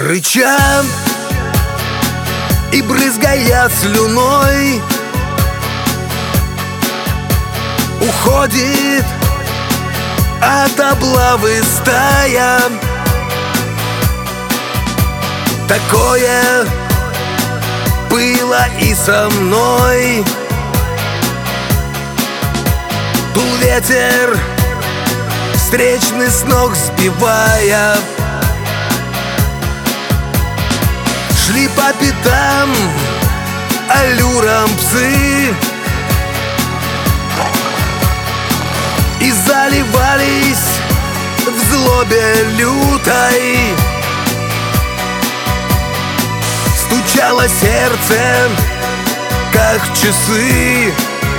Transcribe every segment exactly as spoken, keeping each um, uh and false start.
Рыча и брызгая слюной, уходит от облавы стая. Такое было и со мной. Дул ветер, встречный с ног сбивая. Шли по пятам аллюром псы и заливались в злобе лютой. Стучало сердце, как часы,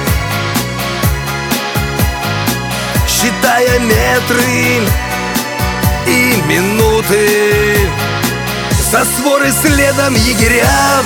считая метры и минуты. За своры следом егеря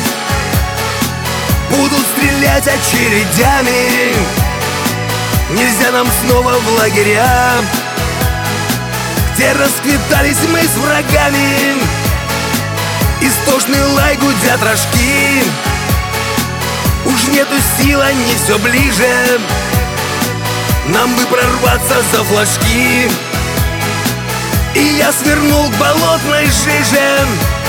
будут стрелять очередями. Нельзя нам снова в лагеря, где расквитались мы с врагами. Истошный лай гудят рожки, уж нету сил, они все ближе. Нам бы прорваться за флажки, и я свернул к болотной жиже.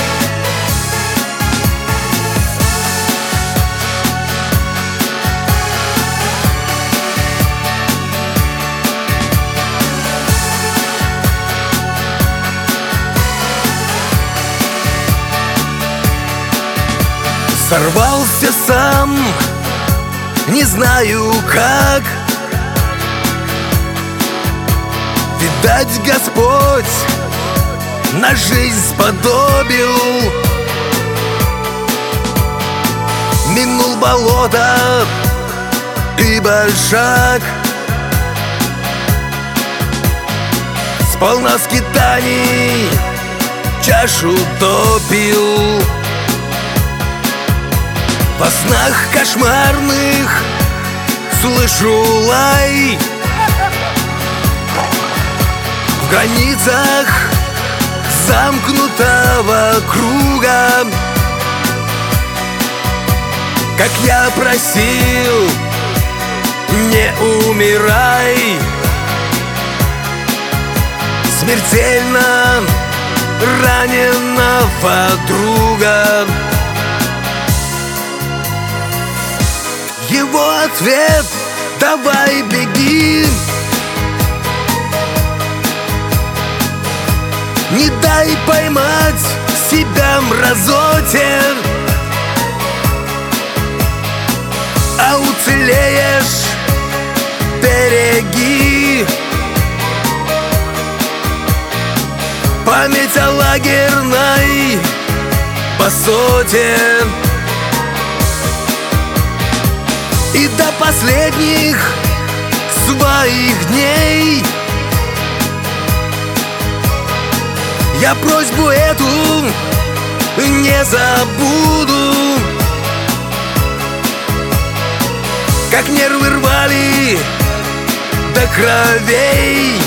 Сорвался сам, не знаю как. Видать, Господь на жизнь сподобил. Минул болото и большак, сполна скитаний чашу допил. Во снах кошмарных слышу лай. В границах замкнутого круга, как я просил, не умирай. Смертельно раненого друга. Его ответ: давай беги, не дай поймать себя мразоте, а уцелеешь, береги. Память о лагерной посоте. И до последних своих дней я просьбу эту не забуду. Как нервы рвали до кровей,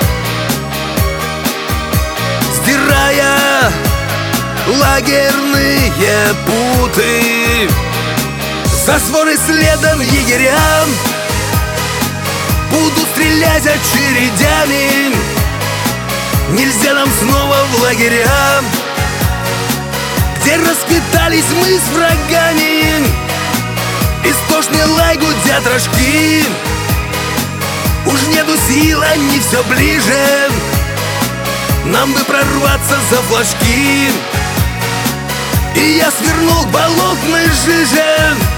сдирая лагерные путы. За своры следом егерям будут стрелять очередями. Нельзя нам снова в лагеря, где расквитались мы с врагами. Истошный лай гудят рожки, уж нету сил, они все ближе. Нам бы прорваться за флажки, и я свернул к болотной жиже.